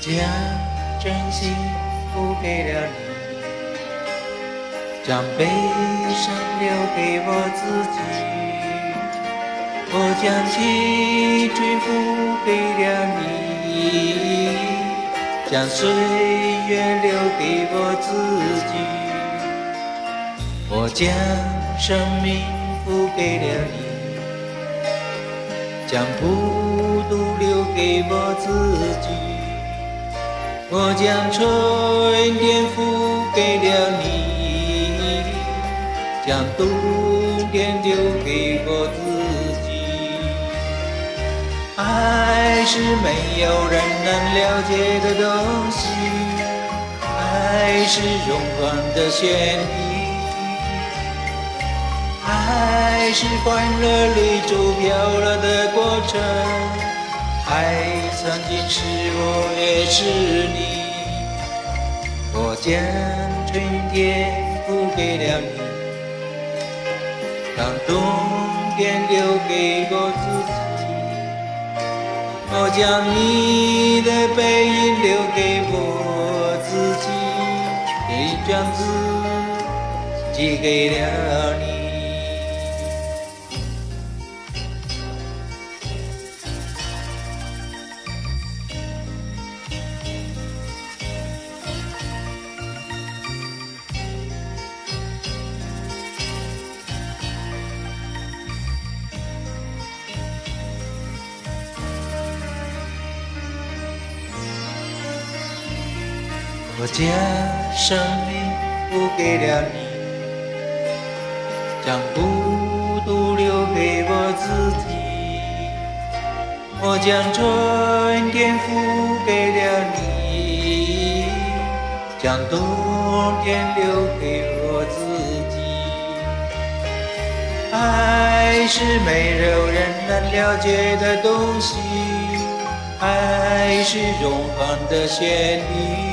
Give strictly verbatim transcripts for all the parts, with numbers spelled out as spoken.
将真心付给了你，将悲伤留给我自己。我将青春付给了你，将岁月留给我自己。我将生命付给了你，将孤独留给我自己。我将春天付给了你，将冬天留给我自己。爱是没有人能了解的东西，爱是永恒的旋律，爱是欢乐泪珠飘了的过程。爱曾经是我，也是你。我将春天付给了你，让冬天留给我自己。我将你的背影留给我自己，这张字寄给了你。我将生命付给了你，将孤独留给我自己。我将春天付给了你，将冬天留给我自己。爱是没有人能了解的东西，爱是永恒的旋律，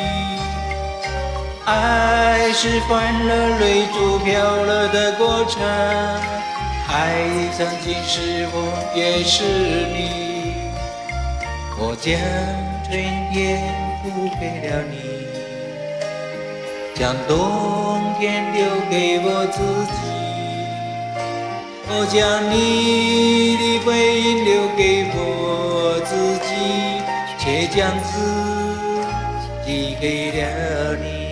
爱是欢乐泪珠飘了的过程。爱曾经是我，也是你。我将春天付给了你，将冬天留给我自己。我将你的背影留给我自己，且将字寄给了你。